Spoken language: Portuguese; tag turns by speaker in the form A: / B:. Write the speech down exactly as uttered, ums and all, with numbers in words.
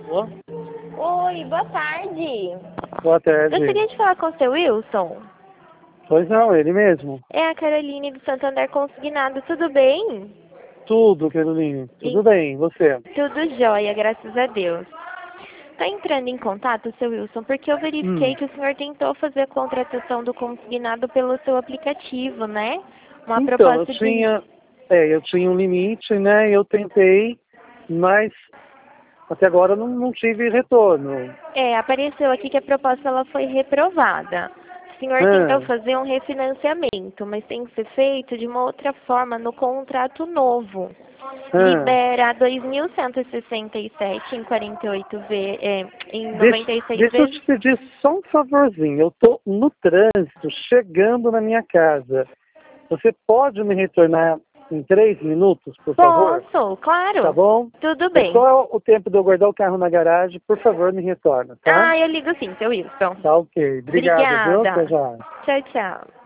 A: Alô?
B: Oi, boa tarde.
A: Boa tarde.
B: Gostaria de falar com o seu Wilson.
A: Pois não, ele mesmo.
B: É a Caroline do Santander Consignado, tudo bem?
A: Tudo, Caroline. Tudo
B: E-
A: bem, você?
B: Tudo jóia, graças a Deus. Estou entrando em contato, seu Wilson, porque eu verifiquei
A: Hum.
B: que o senhor tentou fazer a contratação do consignado pelo seu aplicativo, né? Uma
A: Então, eu
B: proposta de...
A: tinha, é, eu tinha um limite, né? Eu tentei, mas até agora não, não tive retorno.
B: É, apareceu aqui que a proposta ela foi reprovada. O senhor tentou
A: Ah,
B: fazer um refinanciamento, mas tem que ser feito de uma outra forma no contrato novo.
A: ah.
B: Libera dois mil cento e sessenta e sete em quarenta e oito ve é, em
A: Deixa,
B: noventa e seis
A: deixa eu
B: vezes.
A: te pedir só um favorzinho. Eu estou no trânsito, chegando na minha casa. Você pode me retornar em três minutos, por favor?
B: Posso,
A: Tá
B: claro.
A: bom?
B: Tudo
A: É
B: bem.
A: só o tempo de eu guardar o carro na garagem. Por favor, me retorna, tá?
B: Ah, eu ligo sim, seu Wilson.
A: Tá ok. Obrigado, viu? Até
B: Obrigada.
A: já.
B: Tchau, tchau.